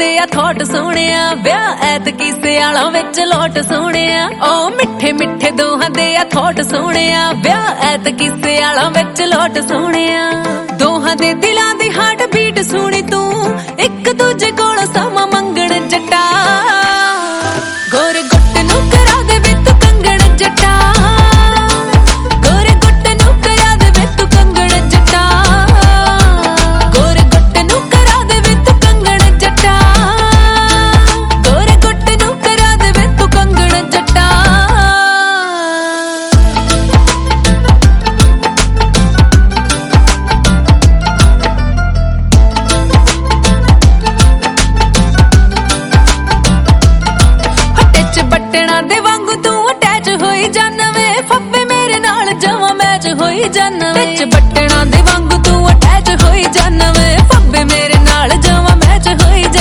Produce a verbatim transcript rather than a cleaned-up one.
ਦੇ ਆ ਥੋਟ ਸੋਹਣਿਆ ਵਿਆਹ ਐਤਕੀ ਸਿਆਲਾਂ ਵਿੱਚ ਲੋਟ ਸੋਹਣਿਆ ਓ ਮਿੱਠੇ ਮਿੱਠੇ ਦੋਹਾਂ ਦੇ ਆ ਥੋਟ ਸੋਹਣਿਆ ਵਿਆਹ ਐਤਕੀ ਸਿਆਲਾਂ ਵਿੱਚ ਲੋਟ ਸੋਹਣਿਆ ਦੋਹਾਂ ਦੇ ਦਿਲਾਂ ਦੀ ਹਾਰਟ ਬੀਟ ਸੁਣੀ ਤੂੰ ਇੱਕ ਦੂਜੇ ਕੋਲ ਸਮਾਂ ਮੰਗਣ ਜੱਟਾ ਗੋਰੇ ਗੁੱਟ ਨੂੰ ਕਰਾ ਦੇ ਵੇ ਤੂੰ ਕੰਗਣ ਜੱਟਾ ਗੋਰੇ ਗੁੱਟ ਨੂੰ ਕਰਾ ਦੇ ਵੇ ਤੂੰ ਕੰਗਣ ਜੱਟਾ ਗੋਰੇ ਗੁੱਟ ਨੂੰ ਕਰਾ ਦੇ ਵੇ ਤੂੰ ਕੰਗਣ ਜੱਟਾ ਗੋਰੇ ਗੁੱਟ ਨੂੰ ਕਰਾ ਦੇ ਵੇ ਤੂੰ ਕੰਗਣ ਜੱਟਾ ਦੇ ਵਾਂਗੂ ਤੂੰ ਅਟੈਚ ਹੋਈ ਜਾਨਵੇਂ ਫੱਬੇ ਮੇਰੇ ਨਾਲ ਜਵਾਂ ਮੈਚ ਹੋਈ ਜਾਨਵੇਂ ਵਿੱਚ ਬੱਟਣਾ ਦੇ ਵਾਂਗੂ ਤੂੰ ਅਟੈਚ ਹੋਈ ਜਾਨਵੇਂ ਫੱਬੇ ਮੇਰੇ ਨਾਲ ਜਵਾਂ ਮੈਚ ਹੋਈ